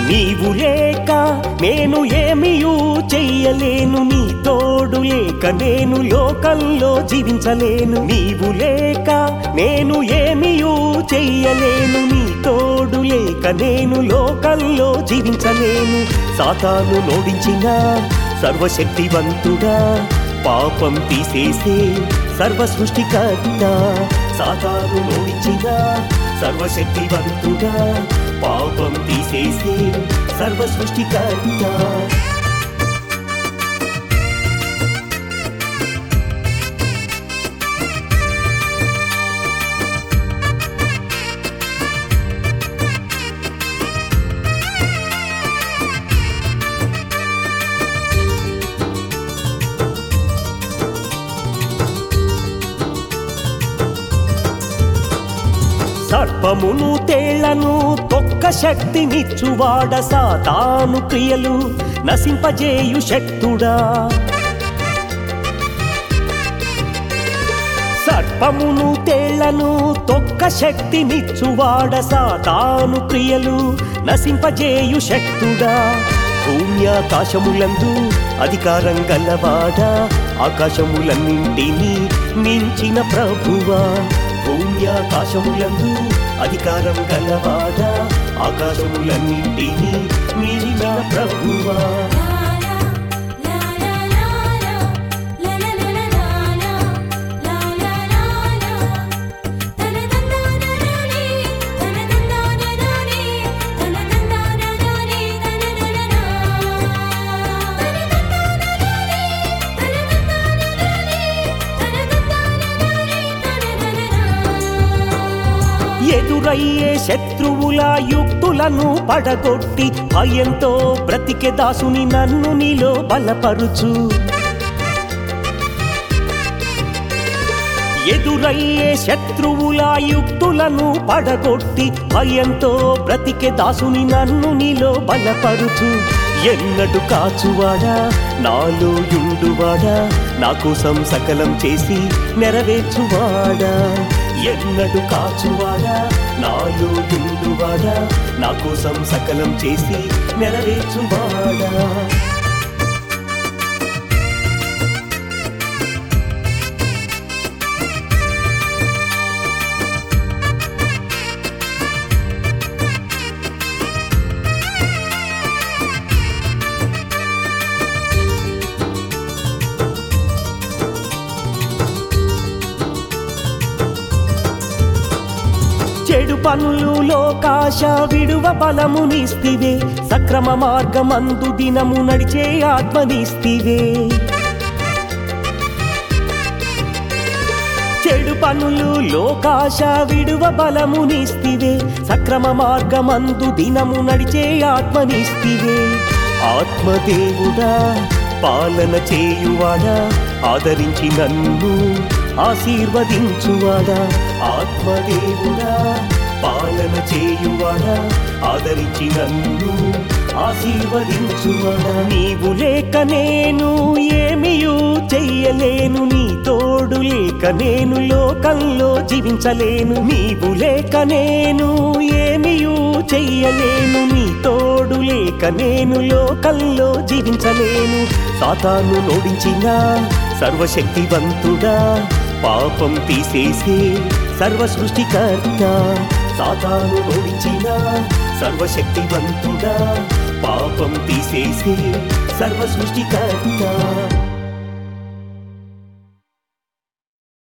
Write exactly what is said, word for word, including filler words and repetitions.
నీవు లేక నేను ఏమియూ చెయ్యలేను, నీ తోడు లేక నేను లోకంలో జీవించలేను. నీవు లేక నేను ఏమియూ చెయ్యలేను, నీ తోడు లేక నేను లోకంలో జీవించలేను. సాతాను నోడించిన సర్వశక్తివంతుడా, పాపం తీసేసే సర్వ సృష్టికర్త. సాతాను నోడించిన సర్వశక్తివంతుడా, పాపం తీసేసే సర్వ సృష్టికర్త. సర్పమును తేళ్లను తొక్క శక్తినిచ్చువాడ, సాతాను క్రియలు నశింపజేయు శక్తుడా. సర్పమును తేళ్లను తొక్క శక్తినిచ్చువాడ, సాతాను క్రియలు నశింపజేయు శక్తుడా. భూమ్యాకాశములందు అధికారం గలవాడా, ఆకాశములన్నింటినీ మించిన ప్రభువా. భూమ్యాకాశములందు అధికారం గలవాడా, ఆకాశములన్నింటినీ మించిన ప్రభువా. ఎదురయ్యే శత్రువుల యుక్తులను పడగొట్టి, భయంతో బ్రతికే దాసుని నన్ను నీలో బలపరుచు. ఎదురయ్యే శత్రువుల యుక్తులను పడగొట్టి, భయంతో బ్రతికే దాసుని నన్ను నీలో బలపరుచు. ఎన్నడు కాచువాడా, నాలో యుండువాడా, నా కోసం సకలం చేసి నెరవేర్చువాడా. ఎన్నడు కాచువాడా, నాలో యుండువాడా, నా కోసం సకలం చేసి నెరవేర్చువాడా. చెడు పనులు లోకాశ విడువ బలమునిస్తివే, సక్రమ మార్గమందు దినము నడిచే ఆత్మనిస్తివే. చెడు పనులు లోకాశ విడువ బలమునిస్తివే, సక్రమ మార్గమందు దినము నడిచే ఆత్మనిస్తివే. ఆత్మదేవుడా, పాలన చేయువాడా, ఆదరించి నన్ను ఆశీర్వదించువాడా. ఆత్మదేవుడా, పాలన చేయువాడా, ఆదరించి నన్ను ఆశీర్వదించువాడా. నీవు లేక నేను ఏమియూ చెయ్యలేను, నీ తోడు లేక నేను లోకంలో జీవించలేను. నీవు లేక నేను ఏమియూ చెయ్యలేను, నీ తోడు లేక నేను లోకంలో జీవించలేను. సాతాను నోడించిన సర్వశక్తివంతుడా, పాపం తీసేసే సర్వ సృష్టికర్త. సాతాను నోడించిన సర్వశక్తివంతుడా, పాపం తీసేసే సర్వ సృష్టికర్త.